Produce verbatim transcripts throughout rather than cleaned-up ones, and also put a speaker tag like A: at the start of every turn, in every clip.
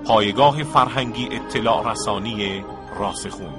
A: پایگاه فرهنگی اطلاع رسانی راسخون.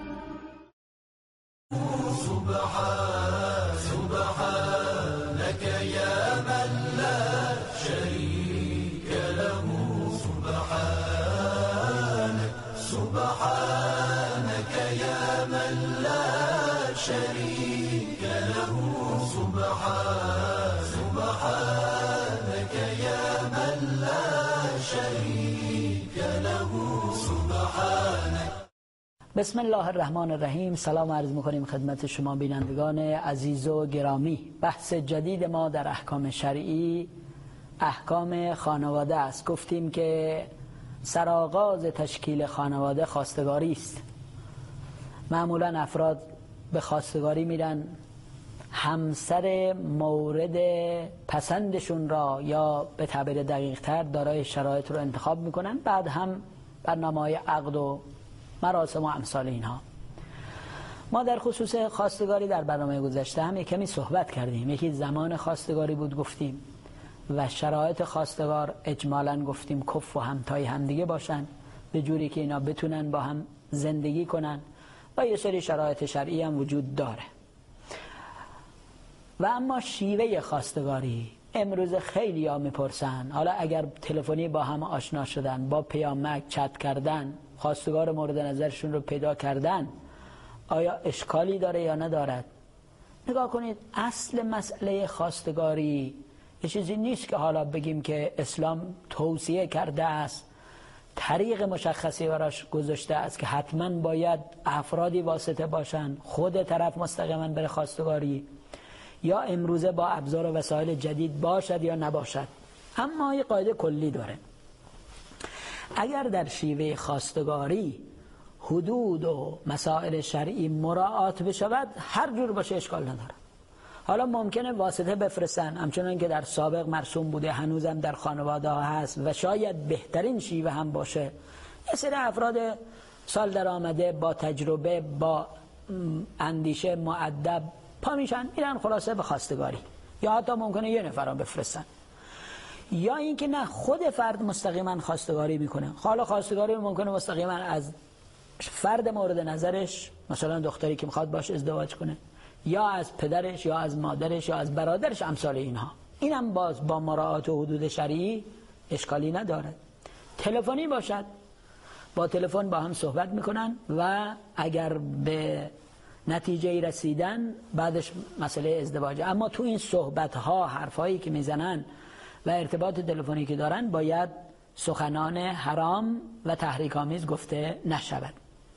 B: بسم الله الرحمن الرحیم. سلام عرض می‌کنیم خدمت شما بینندگان عزیز و گرامی. بحث جدید ما در احکام شرعی احکام خانواده است. گفتیم که سرآغاز تشکیل خانواده خواستگاری است. معمولا افراد به خواستگاری میرن، همسر مورد پسندشون را یا به تعبیر دقیق تر دارای شرایط رو انتخاب میکنن، بعد هم برنامه‌های عقد و مراسم و امثال اینها. ما در خصوص خواستگاری در برنامه گذشته هم یک کمی صحبت کردیم. یکی زمان خواستگاری بود گفتیم و شرایط خواستگار اجمالاً گفتیم کف و همتای همدیگه باشن به جوری که اینا بتونن با هم زندگی کنن و یه سری شرایط شرعی هم وجود داره. و اما شیوه خواستگاری امروز خیلی ها میپرسن، حالا اگر تلفنی با هم آشنا شدن، با پیامک چت کردن، خواستگار مورد نظرشون رو پیدا کردن، آیا اشکالی داره یا ندارد؟ نگاه کنید، اصل مسئله خواستگاری یه چیزی نیست که حالا بگیم که اسلام توصیه کرده است، طریق مشخصی براش گذاشته است که حتما باید افرادی واسطه باشن، خود طرف مستقیما بره خواستگاری، یا امروزه با ابزار و وسایل جدید باشد یا نباشد. اما یه قاعده کلی داره: اگر در شیوه خواستگاری حدود و مسائل شرعی مراعات بشود، هر جور باشه اشکال نداره. حالا ممکنه واسطه بفرستن، همچنان که در سابق مرسوم بوده، هنوزم در خانواده ها هست و شاید بهترین شیوه هم باشه. یه سری افراد سال در آمده با تجربه، با اندیشه، مؤدب پا میشن میرن خلاصه به خواستگاری، یا حتی ممکنه یه نفر هم بفرستن، یا اینکه نه خود فرد مستقیما خواستگاری میکنه. حالا خواستگاری ممکنه مستقیما از فرد مورد نظرش، مثلا دختری که میخواد باش ازدواج کنه، یا از پدرش یا از مادرش یا از برادرش، امثال اینها. اینم باز با مراعات و حدود شرعی اشکالی نداره. تلفنی باشد، با تلفن با هم صحبت میکنن و اگر به نتیجه رسیدن بعدش مسئله ازدواجه. اما تو این صحبت ها، حرف هایی که میزنن و ارتباط تلفنی که دارن باید سخنان حرام و تحریک آمیز گفته نشود.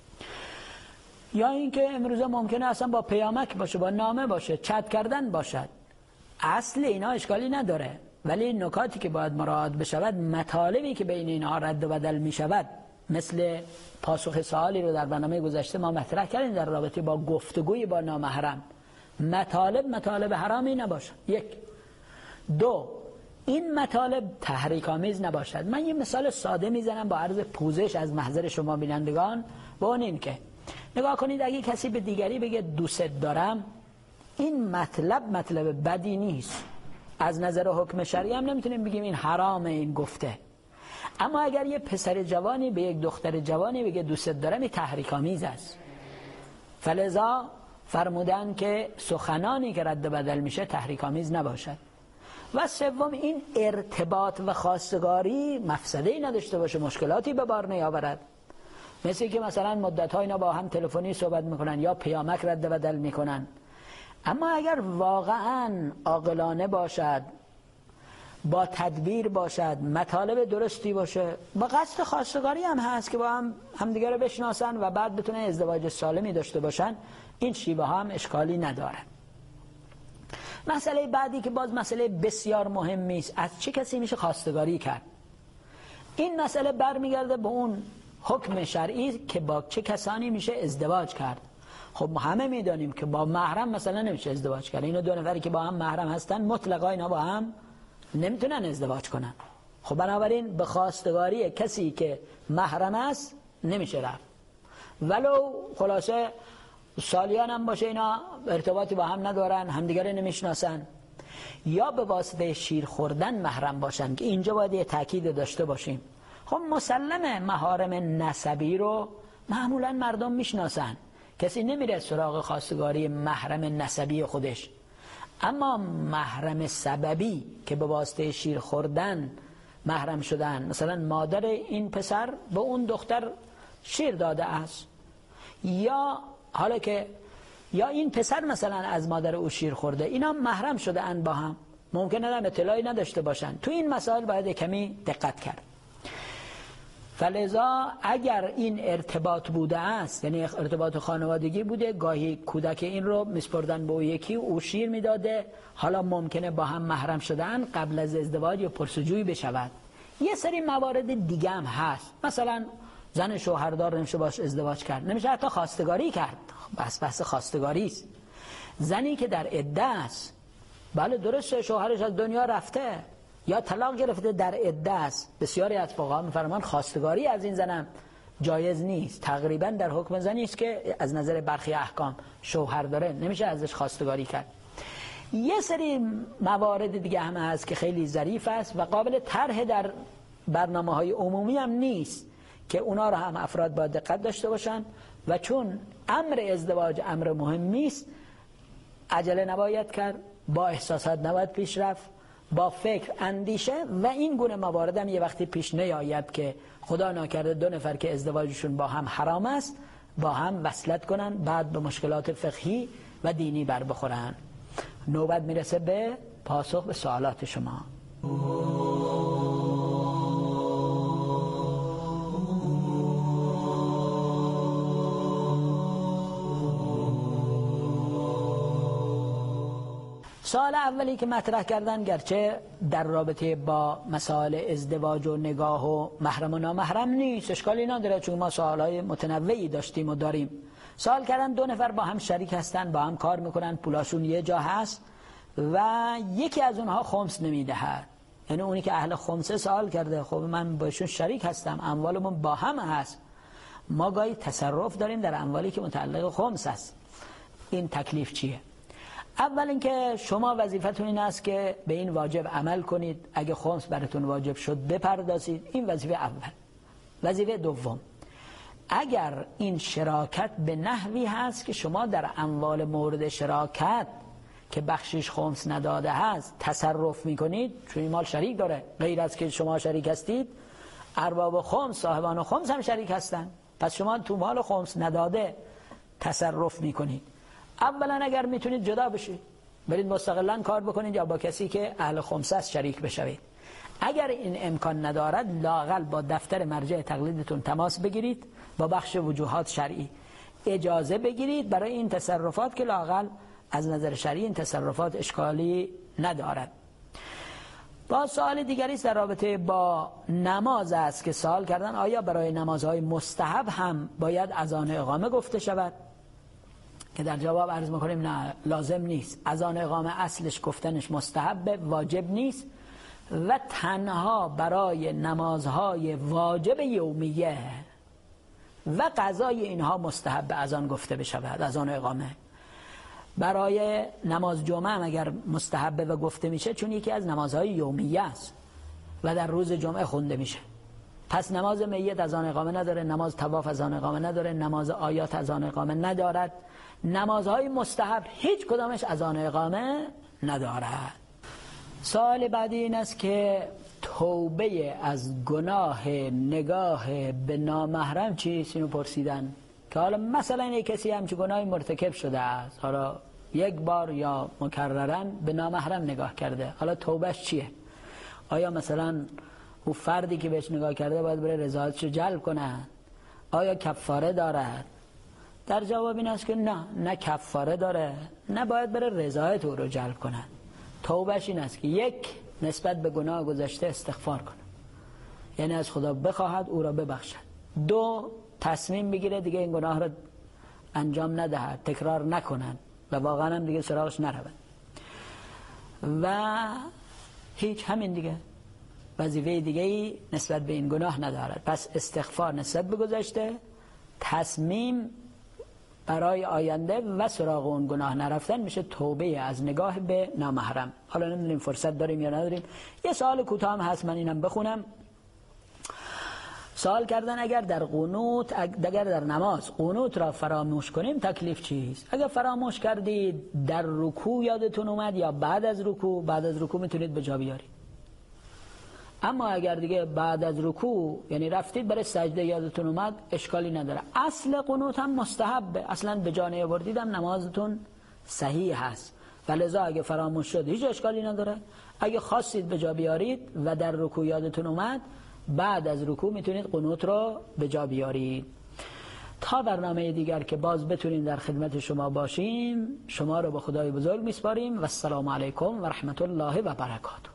B: یا اینکه امروزه ممکنه اصلا با پیامک باشه، با نامه باشه، چت کردن باشد. اصل اینا اشکالی نداره، ولی نکاتی که باید مراعات بشود، مطالبی که بین اینها رد و بدل میشود، مثل پاسخ سوالی رو در برنامه گذشته ما مطرح کردیم در رابطه با گفتگوی با نامحرم. مطالب مطالب حرامی نباشد. یک. دو، این مطالب تحریک آمیز نباشد. من یه مثال ساده میزنم با عرض پوزش از محضر شما بینندگان، با اون این که نگاه کنید، اگه کسی به دیگری بگه دوست دارم، این مطلب مطلب بدی نیست. از نظر حکم شرعی هم نمیتونیم بگیم این حرامه این گفته. اما اگر یه پسر جوانی به یک دختر جوانی بگه دوست دارم، این تحریک آمیز است. فلذا فرمودن که سخنانی که رد و بدل میشه تحریک آمیز نباشد. و سوم، این ارتباط و خواستگاری مفسده‌ای نداشته باشه، مشکلاتی به بار نیاورد. مثل که مثلا مدت‌ها اینا با هم تلفنی صحبت میکنن یا پیامک رد و بدل میکنن. اما اگر واقعاً عاقلانه باشد، با تدبیر باشد، مطالب درستی باشه، با قصد خواستگاری هم هست که با هم همدیگه رو بشناسن و بعد بتونه ازدواج سالمی داشته باشن، این شیوه هم اشکالی نداره. مسئله بعدی که باز مسئله بسیار مهمی است، از چه کسی میشه خواستگاری کرد؟ این مسئله برمیگرده به اون حکم شرعی که با چه کسانی میشه ازدواج کرد. خب ما همه میدانیم که با محرم مثلا نمیشه ازدواج کرد. اینا دو نفری که با هم محرم هستن مطلقا اینا با هم نمیتونن ازدواج کنن. خب بنابراین به خواستگاری کسی که محرم است نمیشه رفت، ولو خلاصه سالیان هم باشه، اینا ارتباطی با هم ندارن، همدیگر رو نمیشناسن. یا به واسطه شیر خوردن محرم باشن، که اینجا باید یه تاکید داشته باشیم. خب مسلمه محارم نسبی رو معمولا مردم میشناسن، کسی نمیره سراغ خواستگاری محرم نسبی خودش. اما محرم سببی که به واسطه شیر خوردن محرم شدن، مثلا مادر این پسر به اون دختر شیر داده است، یا حالا که یا این پسر مثلا از مادر او شیر خورده، اینا محرم شده ان با هم، ممکنه هم اطلاعی نداشته باشن. تو این مسائل باید کمی دقت کرد. فلذا اگر این ارتباط بوده است، یعنی ارتباط خانوادگی بوده، گاهی کودک این رو میسپردن به او یکی، او شیر میداده، حالا ممکنه با هم محرم شدن قبل از ازدواج یا پرسجویی بشود. یه سری موارد دیگه هم هست، مثلا زن شوهردار نمیشه باش ازدواج کرد، نمیشه حتی خواستگاری کرد، بس بس خواستگاری است. زنی که در عده است، بله درسته شوهرش از دنیا رفته یا طلاق گرفته، در عده است، بسیاری از فقها میفرمان خواستگاری از این زنم جایز نیست، تقریبا در حکم زنی است که از نظر برخی احکام شوهر داره، نمیشه ازش خواستگاری کرد. یه سری موارد دیگه هم هست که خیلی ظریف است و قابل طرح در برنامه‌های عمومی هم نیست که اونا رو هم افراد باید دقت داشته باشن، و چون امر ازدواج امر مهمی است، عجله نباید کرد، با احساسات نباید پیش رفت، با فکر اندیشه، و این گونه موارد هم یه وقتی پیش نیاید که خدا ناکرده دو نفر که ازدواجشون با هم حرام است با هم وصلت کنن، بعد به مشکلات فقهی و دینی بر بخورن. نوبت میرسه به پاسخ به سوالات شما. سوال اولی که مطرح کردن، گرچه در رابطه با مسائل ازدواج و نگاه و محرم و نامحرم نیست، اشکالی نداره، چون ما سوالای متنوعی داشتیم و داریم. سوال کردن دو نفر با هم شریک هستن، با هم کار میکنن، پولاشون یه جا هست و یکی از اونها خمس نمیدهد، یعنی اونی که اهل خمسه سوال کرده، خب من باشون شریک هستم، اموالمون با هم هست، ما گاهی تصرف داریم در اموالی که متعلق خمس است، این تکلیف چیه؟ اول اینکه شما وظیفتون این است که به این واجب عمل کنید، اگه خمس براتون واجب شد بپردازید، این وظیفه اول. وظیفه دوم، اگر این شراکت به نحوی هست که شما در اموال مورد شراکت که بخشش خمس نداده هست تصرف میکنید، چون این مال شریک داره، غیر از که شما شریک هستید ارباب خمس، صاحبان خمس هم شریک هستن، پس شما تو مال خمس نداده تصرف میکنید. اولا اگر میتونید جدا بشید، برید مستقلا کار بکنید یا با کسی که اهل خمسه است شریک بشوید. اگر این امکان ندارد، لااقل با دفتر مرجع تقلیدتون تماس بگیرید، با بخش وجوهات شرعی اجازه بگیرید برای این تصرفات که لااقل از نظر شرعی این تصرفات اشکالی ندارد. با سوال دیگری در رابطه با نماز است که سوال کردن، آیا برای نمازهای مستحب هم باید اذان اقامه گفته شود؟ که در جواب عرض میکنیم نه، لازم نیست. اذان اقامه اصلش گفتنش مستحب، واجب نیست، و تنها برای نمازهای واجب یومیه و قضای اینها مستحب اذان گفته بشود، اذان اقامه. برای نماز جمعه هم اگر مستحب و گفته میشه، چون یکی از نمازهای یومیه است و در روز جمعه خونده میشه. پس نماز میت اذان اقامه نداره، نماز طواف اذان اقامه نداره، نماز آیات اذان اقامه ندارد، نمازهای مستحب هیچ کدامش اذان اقامه ندارد. سوال بعدی این است که توبه از گناه نگاه به نامحرم چیست؟ اینو پرسیدن که حالا مثلا یک کسی همچه گناهی مرتکب شده است، حالا یک بار یا مکررن به نامحرم نگاه کرده، حالا توبهش چیه؟ آیا مثلا او فردی که بهش نگاه کرده باید بره رضایتشو جلب کنه؟ آیا کفاره دارد؟ در جواب این است که نه، نه کفاره داره، نه باید بره رضایت او رو جلب کنه. توبهش این است که یک، نسبت به گناه گذشته استغفار کنه، یعنی از خدا بخواهد او را ببخشد. دو، تصمیم بگیره دیگه این گناه را انجام ندهد، تکرار نکنند و واقعا هم دیگه سراغش نرود و هیچ، همین دیگه، وظیفه دیگه ای نسبت به این گناه ندارد. پس استغفار نسبت به گذشته، تصمیم برای آینده و سراغ اون گناه نرفتن میشه توبه از نگاه به نامحرم. حالا نمیدونیم فرصت داریم یا نداریم. یه سوال کوتاه هم هست، من اینم بخونم. سوال کردن اگر در قنوت، اگر در نماز قنوت را فراموش کنیم تکلیف چیست؟ اگر فراموش کردید در رکوع یادتون اومد یا بعد از رکوع، بعد از رکوع میتونید به جا بیارید. اما اگر دیگه بعد از رکوع یعنی رفتید برای سجده یادتون اومد، اشکالی نداره. اصل قنوت هم مستحبه، اصلا به جا نیاوردید هم نمازتون صحیح هست. ولذا اگه فراموش شد هیچ اشکالی نداره. اگه خواستید به جا بیارید و در رکوع یادتون اومد، بعد از رکوع میتونید قنوت رو به جا بیارید. تا برنامه دیگر که باز بتونیم در خدمت شما باشیم، شما رو به خدای بزرگ میسپاریم و السلام علیکم و رحمت الله و برکاته.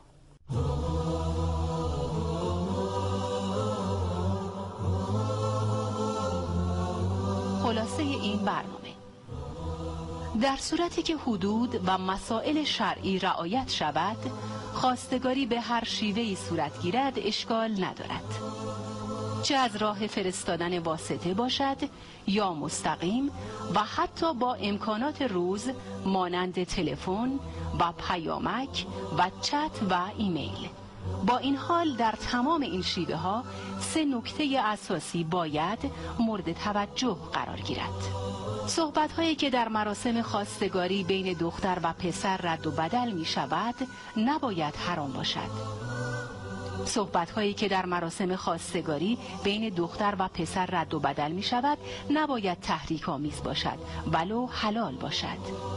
C: خلاصه این برنامه: در صورتی که حدود و مسائل شرعی رعایت شود، خواستگاری به هر شیوهی صورت گیرد اشکال ندارد، چه از راه فرستادن واسطه باشد یا مستقیم و حتی با امکانات روز مانند تلفن و پیامک و چت و ایمیل. با این حال در تمام این شیوه ها سه نکته اساسی باید مورد توجه قرار گیرد. صحبت هایی که در مراسم خواستگاری بین دختر و پسر رد و بدل می شود نباید حرام باشد. صحبت هایی که در مراسم خواستگاری بین دختر و پسر رد و بدل می شود نباید تحریک آمیز باشد ولو حلال باشد.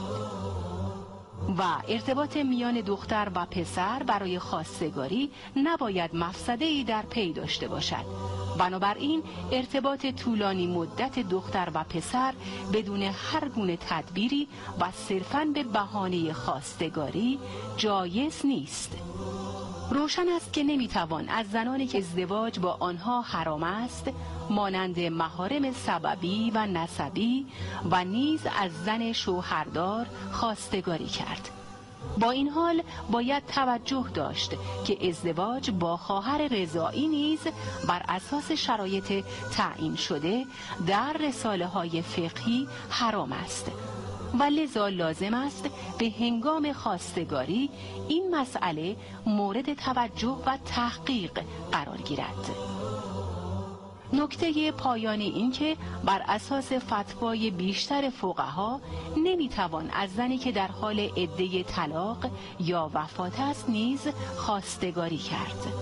C: و ارتباط میان دختر و پسر برای خواستگاری نباید مفسده‌ای در پی داشته باشد. بنابراین ارتباط طولانی مدت دختر و پسر بدون هر گونه تدبیری و صرفاً به بهانه خواستگاری جایز نیست. روشن است که نمیتوان از زنانی که ازدواج با آنها حرام است مانند محارم سببی و نسبی و نیز از زن شوهردار خواستگاری کرد. با این حال باید توجه داشت که ازدواج با خواهر رضاعی نیز بر اساس شرایط تعیین شده در رساله های فقهی حرام است و لذا لازم است به هنگام خواستگاری این مسئله مورد توجه و تحقیق قرار گیرد. نکته پایانی این که بر اساس فتوای بیشتر فقها نمیتوان از زنی که در حال عده طلاق یا وفات است نیز خواستگاری کرد.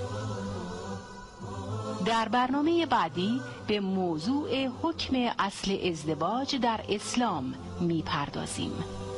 C: در برنامه بعدی به موضوع حکم اصل ازدواج در اسلام میپردازیم.